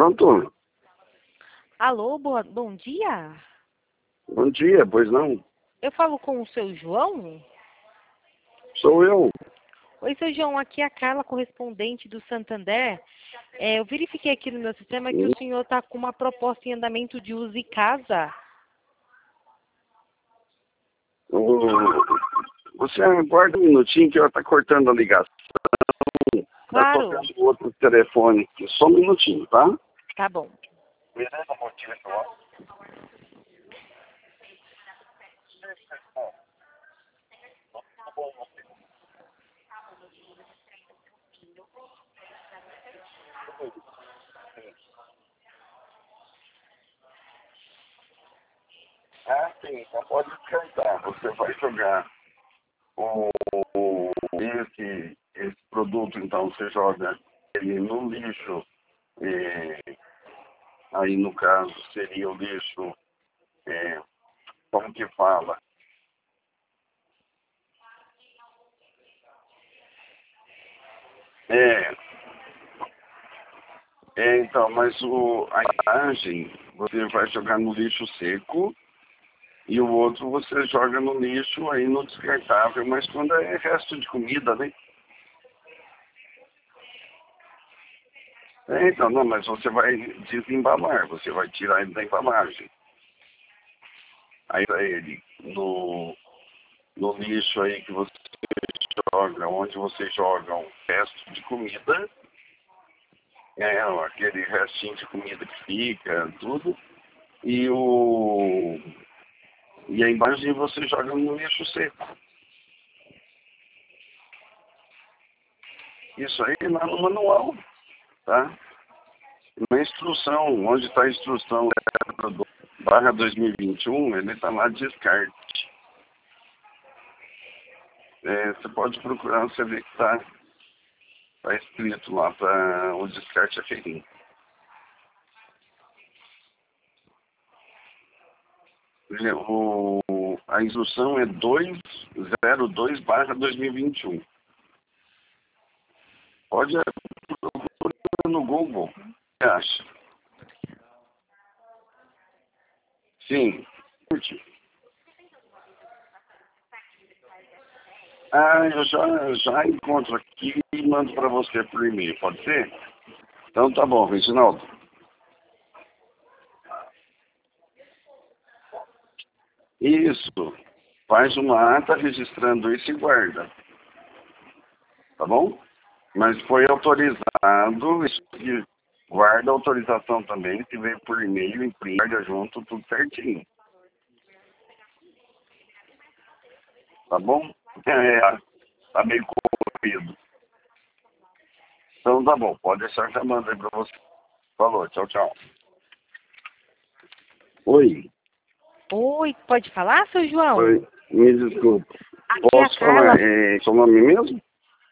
Pronto? Alô, bom dia. Bom dia, pois não? Eu falo com o seu João? Sou eu. Oi, seu João, aqui é a Carla, correspondente do Santander. Eu verifiquei aqui no meu sistema que o senhor está com uma proposta em andamento de uso e casa. Você aguarda um minutinho que ela está cortando a ligação. Está Claro. tocando outro telefone aqui. Só um minutinho, tá? Tá bom. Ah, sim, então pode descartar. Você vai jogar esse produto, então você joga ele no lixo. Aí no caso seria o lixo, como que fala? Então, mas a embalagem você vai jogar no lixo seco e o outro você joga no lixo aí no descartável, mas quando é resto de comida, né? Então, não, mas você vai desembalar, você vai tirar ele da embalagem. Aí ele no lixo aí que você joga, onde você joga um resto de comida, aquele restinho de comida que fica, tudo, e a embalagem você joga no lixo seco. Isso aí lá no manual, tá? Na instrução, onde está a instrução barra 2021, ele está lá descarte. Você pode procurar, você vê que está escrito lá para o descarte aferido. A instrução é 202 barra 2021. Pode procurar no Google. O que você acha? Sim. Eu já encontro aqui e mando para você por e-mail, pode ser? Então tá bom, Reginaldo. Isso. Faz uma ata registrando isso e guarda. Tá bom? Mas foi autorizado, isso aqui, guarda a autorização também, se veio por e-mail, imprime, guarda junto, tudo certinho. Tá bom? Tá meio corrido. Então tá bom, pode deixar que eu mando aí pra você. Falou, tchau, tchau. Oi. Oi, pode falar, seu João? Oi, me desculpa. Aqui é a Posso falar seu nome mesmo?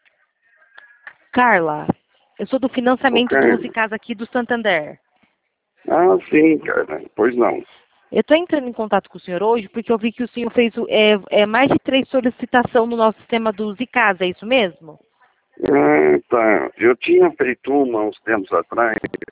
Carla. Eu sou do financiamento Ok. do Uso e Casa aqui do Santander. Ah, sim, cara. Pois não. Eu estou entrando em contato com o senhor hoje porque eu vi que o senhor fez mais de 3 solicitações no nosso sistema do Uso e Casa, é isso mesmo? Ah, tá. Eu tinha feito uma uns tempos atrás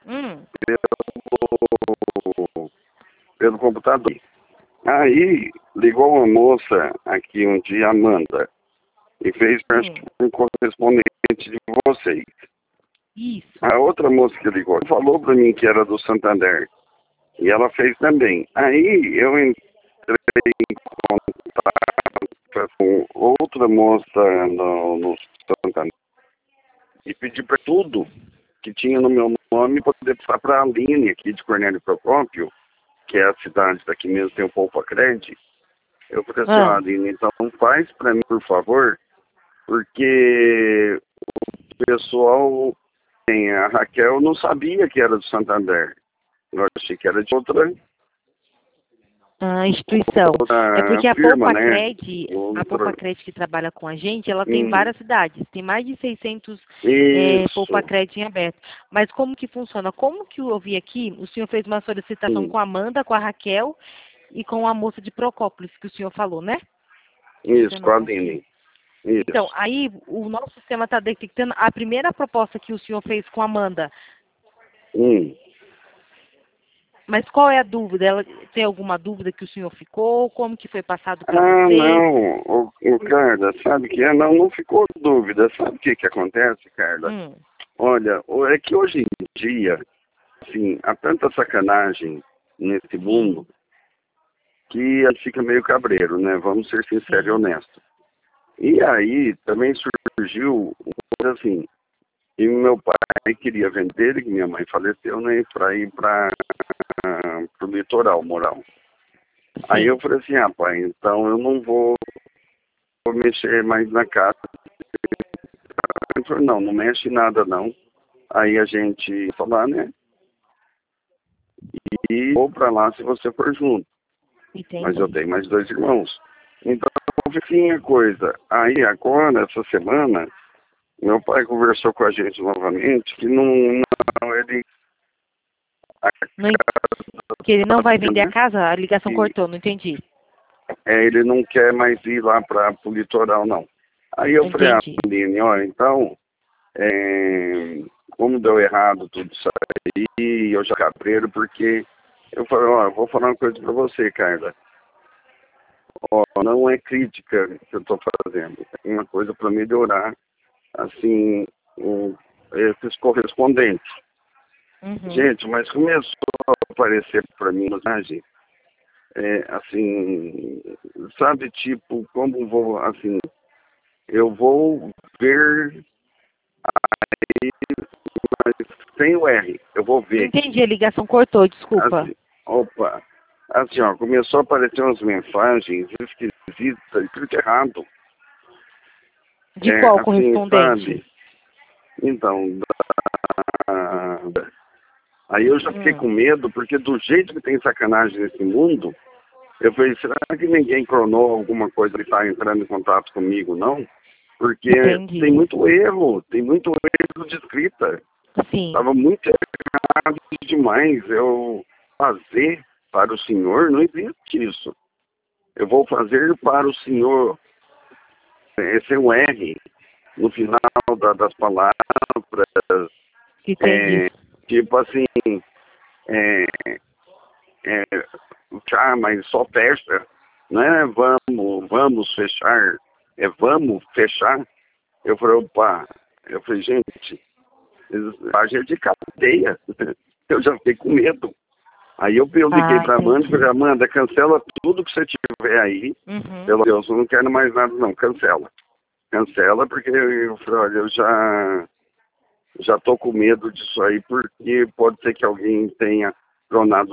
pelo computador. Aí ligou uma moça aqui um dia, Amanda, e fez um correspondente de vocês. Isso. A outra moça que ligou falou para mim que era do Santander. E ela fez também. Aí eu entrei em contato com outra moça no Santander e pedi para tudo que tinha no meu nome poder passar para a Aline aqui de Cornélio Procópio, que é a cidade daqui mesmo, tem o Poupa Cred. Eu falei assim, Aline, então faz para mim, por favor, porque o pessoal, a Raquel não sabia que era do Santander. Eu achei que era de outra instituição. É porque a firma, Poupa né? Cred, a Poupa Cred que trabalha com a gente, ela tem várias cidades. Tem mais de 600 Poupa Cred em aberto. Mas como que funciona? Como que eu vi aqui, o senhor fez uma solicitação com a Amanda, com a Raquel e com a moça de Procópolis, que o senhor falou, né? Isso, com a Aline. Isso. Então, aí o nosso sistema está detectando a primeira proposta que o senhor fez com a Amanda. Mas qual é a dúvida? Ela tem alguma dúvida que o senhor ficou? Como que foi passado para Ah, você? não, o Carla, sabe que não ficou dúvida. Sabe o que que acontece, Carla? Olha, é que hoje em dia, assim, há tanta sacanagem nesse mundo que a gente fica meio cabreiro, né? Vamos ser sinceros e honestos. E aí também surgiu, assim, e meu pai queria vender, que minha mãe faleceu, né? Para ir para o litoral, moral. Aí eu falei assim, pai, então eu não vou mexer mais na casa. Ele falou, não mexe em nada não. Aí a gente foi lá, né? E vou para lá se você for junto. Entendi. Mas eu tenho mais 2 irmãos. Então, assim a coisa. Aí agora, essa semana, meu pai conversou com a gente novamente, que ele... Que ele não vai vender a casa? A ligação cortou, não entendi. Ele não quer mais ir lá para o litoral, não. Aí eu falei, Aline, olha, então, como deu errado tudo isso aí, eu já cabreiro, porque eu falei, ó, vou falar uma coisa para você, Carla. Ó, não é crítica que eu estou fazendo, é uma coisa para melhorar, assim, esses correspondentes. Gente, mas começou a aparecer para mim, assim, sabe, tipo, como vou, assim, eu vou ver aí, mas sem o R, eu vou ver. Entendi, a ligação cortou, desculpa. Assim, opa, assim, ó, começou a aparecer umas mensagens esquisitas, escrito errado. De qual assim, correspondente? Sabe? Então, aí eu já fiquei com medo, porque do jeito que tem sacanagem nesse mundo, eu falei, será que ninguém cronou alguma coisa e está entrando em contato comigo, não? Porque tem muito erro de escrita. Sim. Estava muito errado demais. Eu fazer para o senhor, não existe isso. Eu vou fazer para o senhor. Esse é um R no final das palavras. Tipo assim, mas só fecha. Não é vamos fechar, é vamos fechar. Eu falei, opa, gente, a gente de cadeia. Eu já fiquei com medo. Aí eu liguei para a Amanda e falei, Amanda, cancela tudo que você tiver aí. Pelo Deus, eu não quero mais nada, não, cancela. Cancela, porque eu falei, olha, eu já tô com medo disso aí, porque pode ser que alguém tenha clonado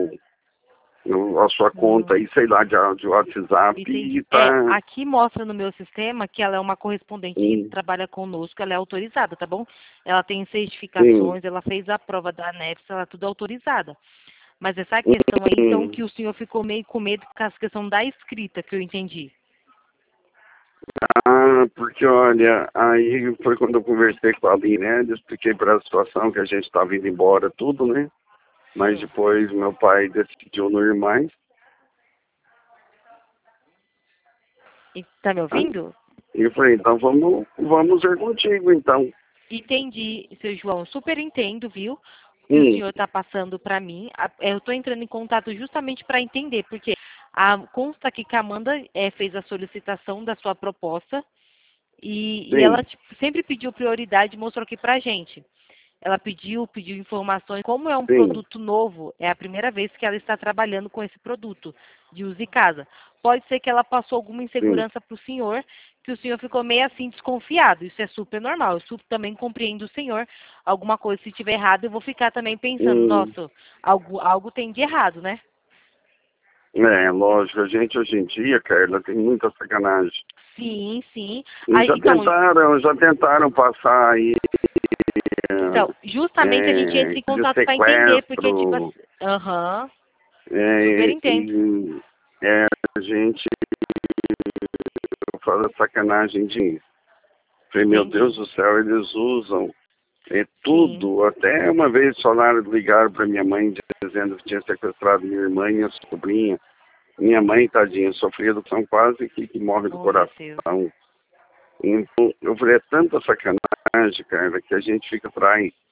a sua conta aí, sei lá, de WhatsApp. E tá... aqui mostra no meu sistema que ela é uma correspondente que trabalha conosco, ela é autorizada, tá bom? Ela tem certificações, ela fez a prova da ANEFS, ela é tudo autorizada. Mas essa questão aí, então, que o senhor ficou meio com medo com a questão da escrita, que eu entendi. Porque olha, aí foi quando eu conversei com a Aline, né? Eu expliquei para a situação que a gente estava indo embora, tudo, né? Mas depois meu pai decidiu não ir mais. E tá me ouvindo? E eu falei, então vamos ir contigo, então. Entendi, seu João, super entendo, viu? Que o senhor está passando para mim. Eu estou entrando em contato justamente para entender, porque consta aqui que a Amanda fez a solicitação da sua proposta e ela sempre pediu prioridade e mostrou aqui para a gente. Ela pediu informações. Como é um produto novo, é a primeira vez que ela está trabalhando com esse produto de uso em casa. Pode ser que ela passou alguma insegurança para o senhor, que o senhor ficou meio assim desconfiado. Isso é super normal. Eu também compreendo o senhor. Alguma coisa, se estiver errado, eu vou ficar também pensando, nossa, algo tem de errado, né? Lógico, a gente hoje em dia, Carla, tem muita sacanagem. Sim, sim. Já tentaram passar aí. Então, justamente a gente entra em contato para entender, porque tipo assim, super entendo. A gente fala sacanagem de... Falei, meu Deus do céu, eles usam tudo. Até uma vez ligaram para minha mãe dizendo que tinha sequestrado minha irmã e minha sobrinha. Minha mãe, tadinha, sofrida, são quase que morre do coração. Então, eu falei, é tanta sacanagem, cara, que a gente fica atrás.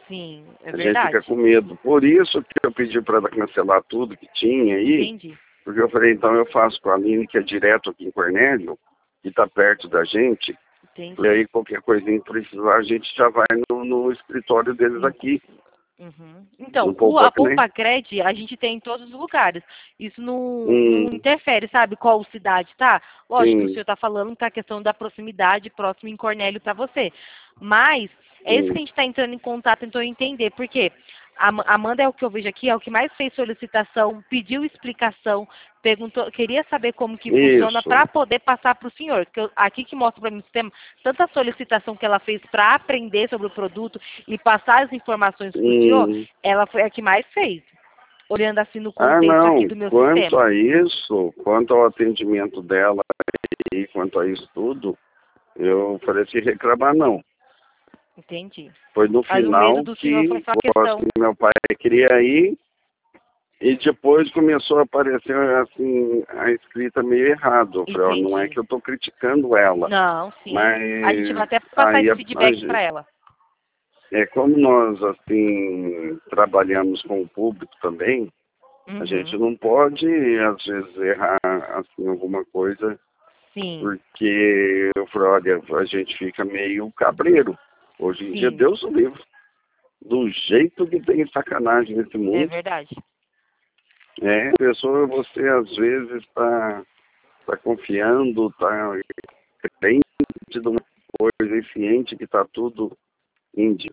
Sim, é A gente verdade. fica com medo. Por isso que eu pedi para ela cancelar tudo que tinha aí. Entendi. Porque eu falei, então eu faço com a Aline, que é direto aqui em Cornélio, que está perto da gente. Entendi. E aí qualquer coisinha que precisar, a gente já vai no escritório deles aqui. Uhum. Então, No a né? Poupa-Cred a gente tem em todos os lugares. Isso não interfere, sabe, qual cidade, tá? Lógico que o senhor está falando que a questão da proximidade, próximo em Cornélio para você. Mas é isso que a gente está entrando em contato, então entender. Por quê? A Amanda é o que eu vejo aqui, é o que mais fez solicitação, pediu explicação, perguntou, queria saber como que funciona para poder passar para o senhor. Aqui que mostra para mim o sistema, tanta solicitação que ela fez para aprender sobre o produto e passar as informações para o senhor, ela foi a que mais fez. Olhando assim no contexto aqui do meu sistema. Quanto ao atendimento dela e quanto a isso tudo, eu falei assim, reclamar não. Entendi. Foi no final que meu pai queria ir e depois começou a aparecer assim, a escrita meio errado. Eu falei, não é que eu estou criticando ela. Não, sim. Mas a gente vai até passar esse feedback para ela. Como nós assim trabalhamos com o público também, a gente não pode às vezes errar assim alguma coisa. Sim. Porque eu falei, olha, a gente fica meio cabreiro. Hoje em dia, Deus o livre. Do jeito que tem sacanagem nesse mundo. É verdade. A pessoa, você às vezes está confiando, está crente de uma coisa e ciente que está tudo índio.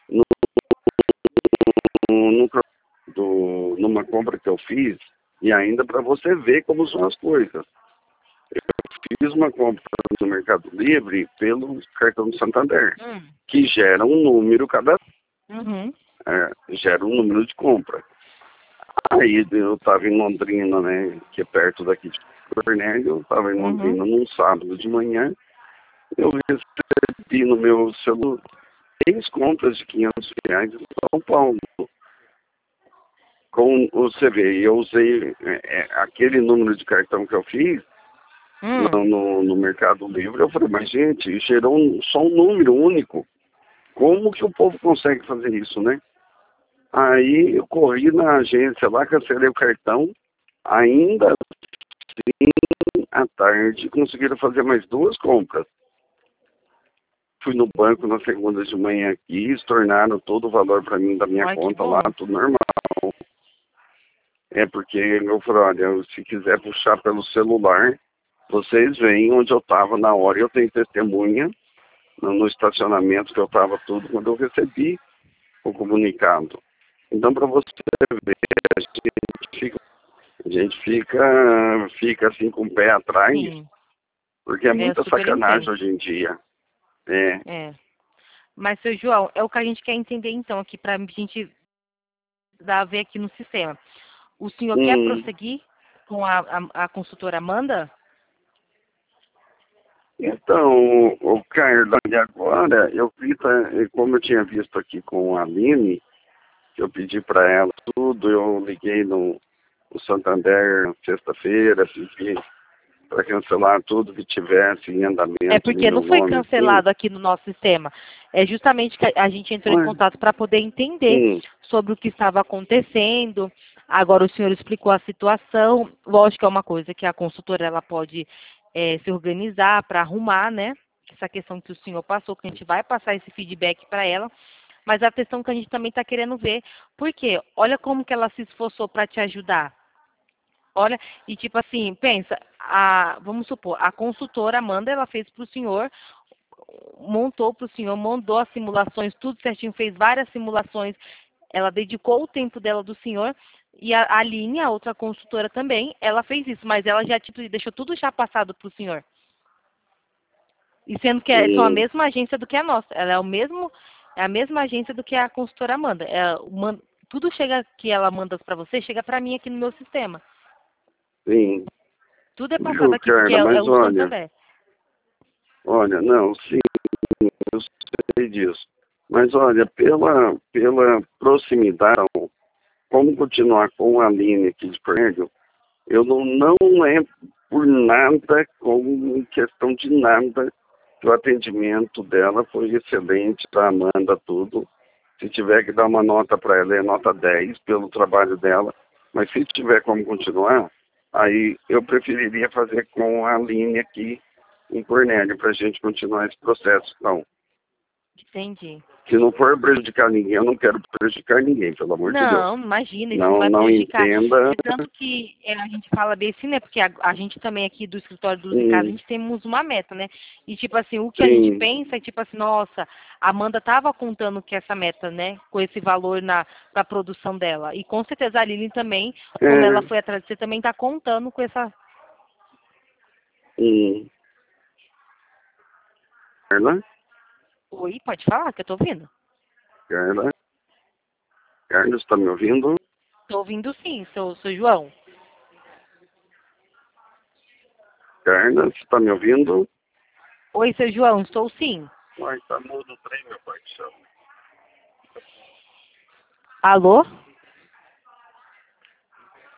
Numa compra que eu fiz, e ainda para você ver como são as coisas. Fiz uma compra no Mercado Livre pelo cartão do Santander, que gera um número gera um número de compra. Aí eu estava em Londrina, né, que é perto daqui de Cornélio, eu estava em Londrina num sábado de manhã, eu recebi no meu celular 3 compras de R$500 em São Paulo. Com o CV, eu usei aquele número de cartão que eu fiz, no Mercado Livre, eu falei, mas gente, gerou só um número único. Como que o povo consegue fazer isso, né? Aí eu corri na agência lá, cancelei o cartão, ainda assim, à tarde, conseguiram fazer mais 2 compras. Fui no banco na segunda de manhã aqui, estornaram todo o valor para mim da minha conta lá, tudo normal. Porque eu falei, olha, se quiser puxar pelo celular, vocês veem onde eu estava na hora, eu tenho testemunha no estacionamento que eu estava tudo quando eu recebi o comunicado. Então, para você ver, a gente fica assim com o pé atrás, porque é muita sacanagem hoje em dia. Mas, seu João, é o que a gente quer entender então aqui, para a gente dar a ver aqui no sistema. O senhor quer prosseguir com a consultora Amanda? Então, o Carlos, agora, eu vi, como eu tinha visto aqui com a Aline, que eu pedi para ela tudo, eu liguei no Santander sexta-feira, pedi para cancelar tudo que tivesse em andamento. Porque não foi cancelado aqui no nosso sistema. É justamente que a gente entrou em contato para poder entender sobre o que estava acontecendo. Agora o senhor explicou a situação. Lógico que é uma coisa que a consultora ela pode se organizar para arrumar, né? Essa questão que o senhor passou, que a gente vai passar esse feedback para ela. Mas a questão que a gente também está querendo ver. Por quê? Olha como que ela se esforçou para te ajudar. Olha, e tipo assim, pensa, vamos supor, a consultora Amanda, ela fez para o senhor, montou para o senhor, mandou as simulações, tudo certinho, fez várias simulações, ela dedicou o tempo dela do senhor, e a Aline, a outra consultora também, ela fez isso, mas ela já tipo, deixou tudo já passado para o senhor. E sendo que são a mesma agência do que a nossa, ela é a mesma agência do que a consultora Amanda. Tudo chega que ela manda para você, chega para mim aqui no meu sistema. Sim. Tudo é passado aqui, porque é o Santander. Olha, não, sim, eu sei disso. Mas olha, pela proximidade, como continuar com a Aline aqui de Cornélio, eu não é por nada, com questão de nada, que o atendimento dela foi excelente, da Amanda, tudo. Se tiver que dar uma nota para ela, é nota 10 pelo trabalho dela. Mas se tiver como continuar, aí eu preferiria fazer com a Aline aqui em Cornélio, para a gente continuar esse processo. Não. Entendi. Se não for prejudicar ninguém, eu não quero prejudicar ninguém, pelo amor de Deus. Não, imagina, isso não vai prejudicar. Entenda. Tanto que a gente fala bem assim, né? Porque a gente também aqui do escritório do Zicasa, a gente temos uma meta, né? E tipo assim, o que a gente pensa é tipo assim, nossa, a Amanda estava contando com essa meta, né? Com esse valor pra produção dela. E com certeza a Lili também, como ela foi atrás de você, também está contando com essa... Carla? Oi, pode falar que eu tô ouvindo. Carla? Carlos, está me ouvindo? Tô ouvindo sim, sou João. Carla, você está me ouvindo? Oi, seu João, estou sim. Uai, tá mudo o trem, meu pai do céu. Alô?